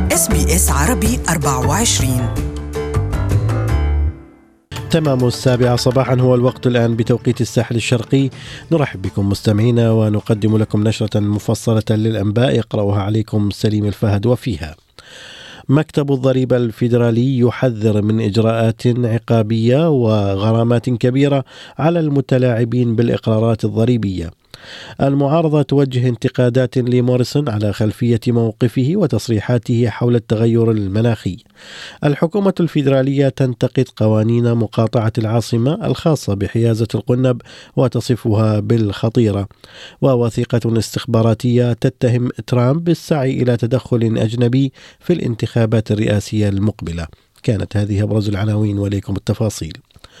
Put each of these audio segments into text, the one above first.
SBS عربي 24. تمام 7 صباحا هو الوقت الآن بتوقيت الساحل الشرقي. نرحب بكم مستمعينا ونقدم لكم نشرة مفصلة للأنباء يقرأها عليكم سليم الفهد. وفيها: مكتب الضريبة الفيدرالي يحذر من إجراءات عقابية وغرامات كبيرة على المتلاعبين بالإقرارات الضريبية. المعارضة توجه انتقادات لموريسون على خلفية موقفه وتصريحاته حول التغير المناخي. الحكومة الفيدرالية تنتقد قوانين مقاطعة العاصمة الخاصة بحيازة القنب وتصفها بالخطيرة. ووثيقة استخباراتية تتهم ترامب بالسعي إلى تدخل أجنبي في الانتخابات الرئاسية المقبلة. كانت هذه أبرز العناوين وليكم التفاصيل.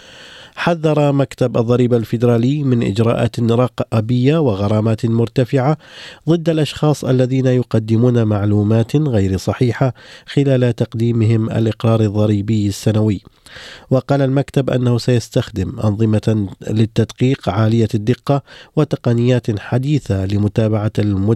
حذر مكتب الضريبة الفيدرالي من إجراءات رقابية وغرامات مرتفعة ضد الأشخاص الذين يقدمون معلومات غير صحيحة خلال تقديمهم الإقرار الضريبي السنوي. وقال المكتب أنه سيستخدم أنظمة للتدقيق عالية الدقة وتقنيات حديثة لمتابعة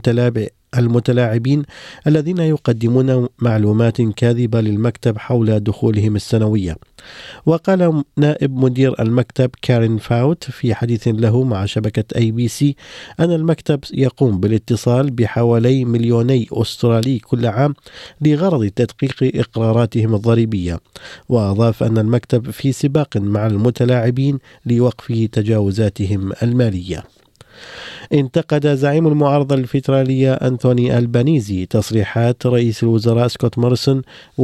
المتلاعبين الذين يقدمون معلومات كاذبة للمكتب حول دخولهم السنوية. وقال نائب مدير المكتب كارين فاوت في حديث له مع شبكة ABC أن المكتب يقوم بالاتصال بحوالي 2 مليون أسترالي كل عام لغرض تدقيق إقراراتهم الضريبية. وأضاف أن المكتب في سباق مع المتلاعبين لوقف تجاوزاتهم المالية. انتقد زعيم المعارضة الفيدرالية أنتوني ألبانيزي تصريحات رئيس الوزراء سكوت موريسون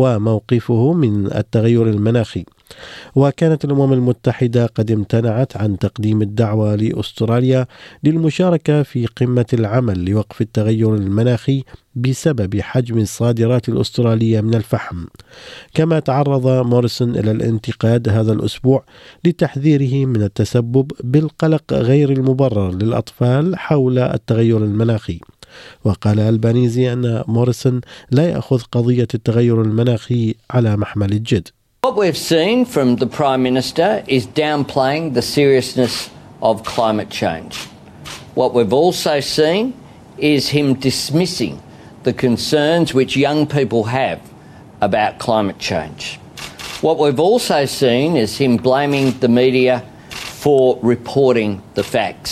وموقفه من التغير المناخي. وكانت الأمم المتحدة قد امتنعت عن تقديم الدعوة لأستراليا للمشاركة في قمة العمل لوقف التغير المناخي بسبب حجم الصادرات الأسترالية من الفحم. كما تعرض موريسون إلى الانتقاد هذا الأسبوع لتحذيره من التسبب بالقلق غير المبرر للأطفال حول التغير المناخي. وقال ألبانيزي أن موريسون لا يأخذ قضية التغير المناخي على محمل الجد. What we've seen from the Prime Minister is downplaying the seriousness of climate change. What we've also seen is him dismissing the concerns which young people have about climate change. What we've also seen is him blaming the media for reporting the facts.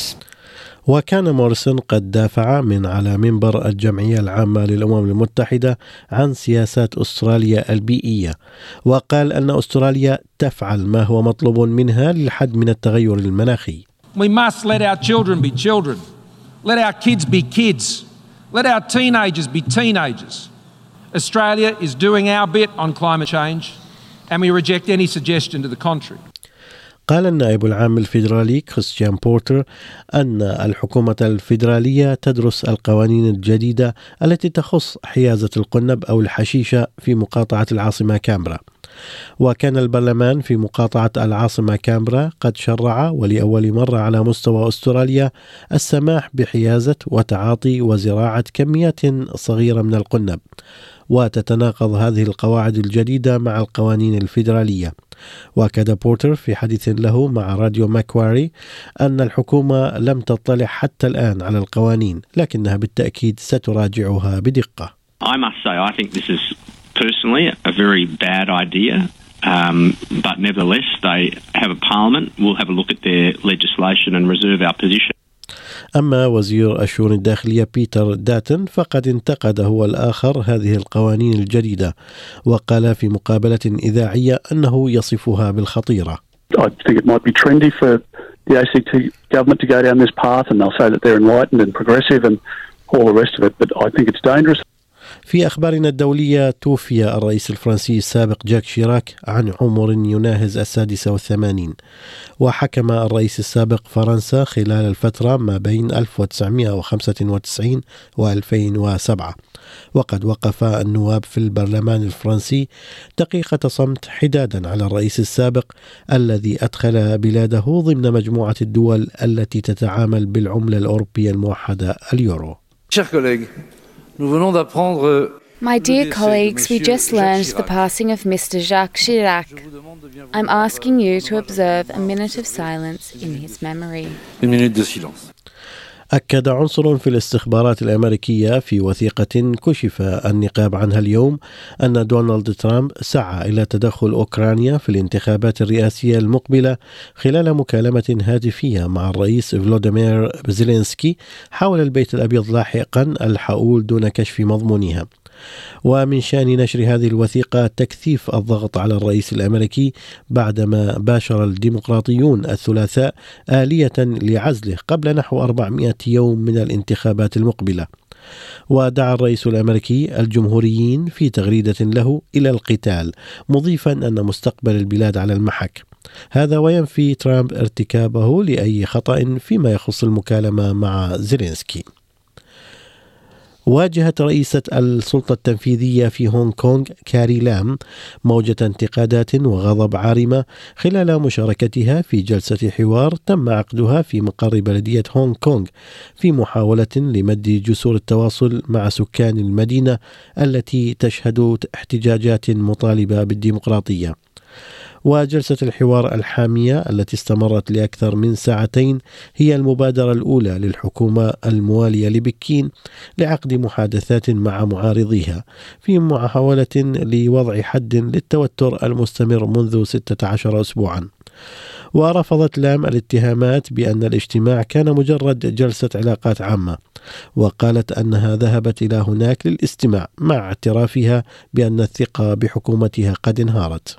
وكان موريسون قد دافع من على منبر الجمعية العامة للأمم المتحدة عن سياسات أستراليا البيئية، وقال أن أستراليا تفعل ما هو مطلوب منها للحد من التغير المناخي. We must let our children be children. Let our kids be kids. Let our teenagers be teenagers. Australia is doing our bit on climate change and we reject any suggestion to the contrary. قال النائب العام الفيدرالي كريستيان بورتر أن الحكومة الفيدرالية تدرس القوانين الجديدة التي تخص حيازة القنب أو الحشيشة في مقاطعة العاصمة كامبرا. وكان البرلمان في مقاطعة العاصمة كامبرا قد شرع ولأول مرة على مستوى أستراليا السماح بحيازة وتعاطي وزراعة كميات صغيرة من القنب. وتتناقض هذه القواعد الجديدة مع القوانين الفيدرالية. وأكد بورتر في حديث له مع راديو ماكواري أن الحكومة لم تطلع حتى الآن على القوانين، لكنها بالتأكيد ستراجعها بدقة. I must say I think this is personally a very bad idea, but nevertheless they have a parliament. We'll have a look at their legislation and reserve our position. أما وزير الشؤون الداخلية بيتر داتن فقد انتقد هو الآخر هذه القوانين الجديدة، وقال في مقابلة إذاعية أنه يصفها بالخطيرة. I think it might be trendy for the ACT government to go down this path and they'll say that they're enlightened and progressive and all the rest of it, but I think it's dangerous. في أخبارنا الدولية، توفي الرئيس الفرنسي السابق جاك شيراك عن عمر يناهز 86. وحكم الرئيس السابق فرنسا خلال الفترة ما بين 1995 و2007. وقد وقف النواب في البرلمان الفرنسي دقيقة صمت حدادا على الرئيس السابق الذي أدخل بلاده ضمن مجموعة الدول التي تتعامل بالعملة الأوروبية الموحدة اليورو. My dear colleagues, we just learned the passing of Mr. Jacques Chirac. I'm asking you to observe a minute of silence in his memory. Une minute de silence. أكد عنصر في الاستخبارات الأمريكية في وثيقة كشف النقاب عنها اليوم أن دونالد ترامب سعى إلى تدخل أوكرانيا في الانتخابات الرئاسية المقبلة خلال مكالمة هاتفية مع الرئيس فلوديمير زيلينسكي حول البيت الأبيض لاحقا الحؤول دون كشف مضمونها. ومن شأن نشر هذه الوثيقة تكثيف الضغط على الرئيس الأمريكي بعدما باشر الديمقراطيون الثلاثاء آلية لعزله قبل نحو 400 يوم من الانتخابات المقبلة. ودعا الرئيس الأمريكي الجمهوريين في تغريدة له إلى القتال، مضيفا أن مستقبل البلاد على المحك. هذا وينفي ترامب ارتكابه لأي خطأ فيما يخص المكالمة مع زيلينسكي. واجهت رئيسة السلطة التنفيذية في هونغ كونغ كاري لام موجة انتقادات وغضب عارمة خلال مشاركتها في جلسة حوار تم عقدها في مقر بلدية هونغ كونغ في محاولة لمد جسور التواصل مع سكان المدينة التي تشهد احتجاجات مطالبة بالديمقراطية. وجلسة الحوار الحامية التي استمرت لأكثر من ساعتين هي المبادرة الأولى للحكومة الموالية لبكين لعقد محادثات مع معارضيها في محاولة لوضع حد للتوتر المستمر منذ 16 أسبوعا. ورفضت لام الاتهامات بأن الاجتماع كان مجرد جلسة علاقات عامة، وقالت أنها ذهبت إلى هناك للاستماع مع اعترافها بأن الثقة بحكومتها قد انهارت.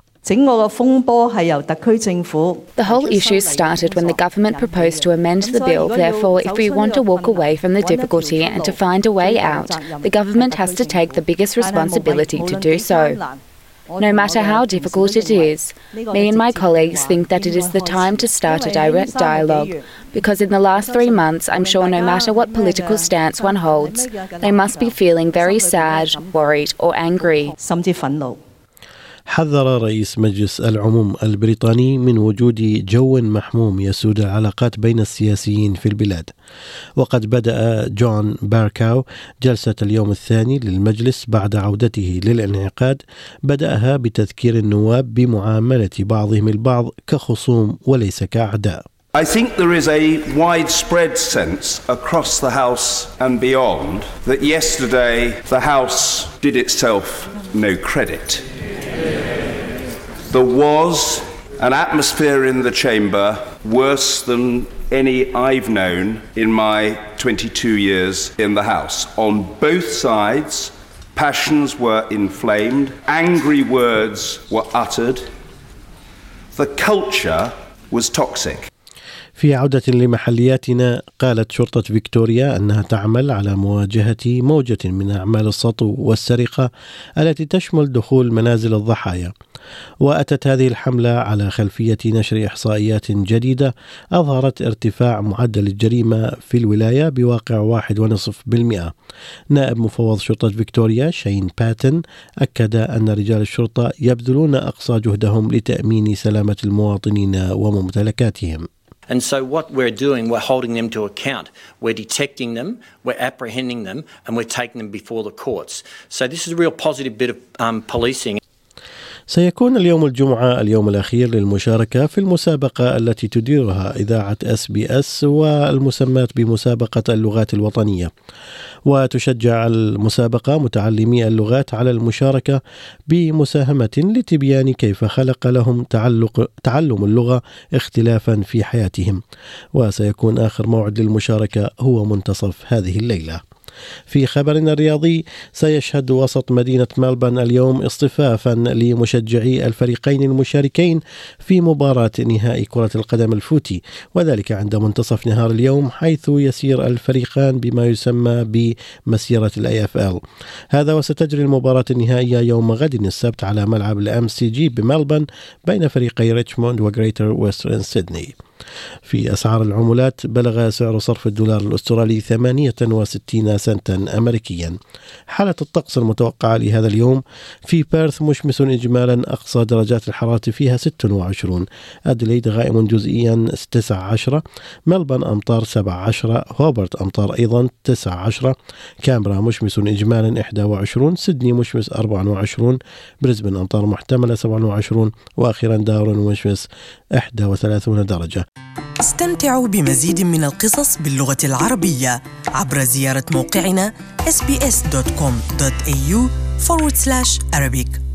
The whole issue started when the government proposed to amend the bill. Therefore, if we want to walk away from the difficulty and to find a way out, the government has to take the biggest responsibility to do so. No matter how difficult it is, me and my colleagues think that it is the time to start a direct dialogue, because in the last 3 months, I'm sure no matter what political stance one holds, they must be feeling very sad, worried or angry. حذر رئيس مجلس العموم البريطاني من وجود جو محموم يسود العلاقات بين السياسيين في البلاد. وقد بدأ جون باركاو جلسة اليوم الثاني للمجلس بعد عودته للانعقاد، بدأها بتذكير النواب بمعاملة بعضهم البعض كخصوم وليس كأعداء. I think there is a widespread sense across the House and beyond that yesterday the House did itself no credit. There was an atmosphere in the chamber worse than any I've known in my 22 years in the House. On both sides, passions were inflamed, angry words were uttered. The culture was toxic. في عودة لمحلياتنا، قالت شرطة فيكتوريا أنها تعمل على مواجهة موجة من أعمال السطو والسرقة التي تشمل دخول منازل الضحايا. وأتت هذه الحملة على خلفية نشر إحصائيات جديدة أظهرت ارتفاع معدل الجريمة في الولاية بواقع 1.5%. نائب مفوض شرطة فيكتوريا شين باتن أكد أن رجال الشرطة يبذلون أقصى جهدهم لتأمين سلامة المواطنين وممتلكاتهم. And so what we're doing, we're holding them to account. We're detecting them, we're apprehending them, and we're taking them before the courts. So this is a real positive bit of policing. سيكون اليوم الجمعة اليوم الأخير للمشاركة في المسابقة التي تديرها إذاعة SBS والمسماة بمسابقة اللغات الوطنية. وتشجع المسابقة متعلمي اللغات على المشاركة بمساهمة لتبيان كيف خلق لهم تعلم اللغة اختلافا في حياتهم. وسيكون آخر موعد للمشاركة هو منتصف هذه الليلة. في خبرنا الرياضي، سيشهد وسط مدينة ملبورن اليوم اصطفافا لمشجعي الفريقين المشاركين في مباراة نهائي كرة القدم الفوتي، وذلك عند منتصف نهار اليوم، حيث يسير الفريقان بما يسمى بمسيرة الAFL. هذا وستجري المباراة النهائية يوم غد السبت على ملعب الMCG بملبورن بين فريقي ريتشموند وغريتر ويسترن سيدني. في أسعار العملات، بلغ سعر صرف الدولار الأسترالي 68 سنتا أمريكيا. حالة الطقس المتوقعة لهذا اليوم: في بيرث مشمس إجمالا، أقصى درجات الحرارة فيها 26. أدليد غائم جزئيا 19. ملبورن أمطار 17. هوبرت أمطار أيضا 19. كامبرا مشمس إجمالا 21. سيدني مشمس 24. بريسبن أمطار محتملة 27. وأخيرا داروين مشمس 31 درجة. استمتعوا بمزيد من القصص باللغة العربية عبر زيارة موقعنا sbs.com.au/Arabic.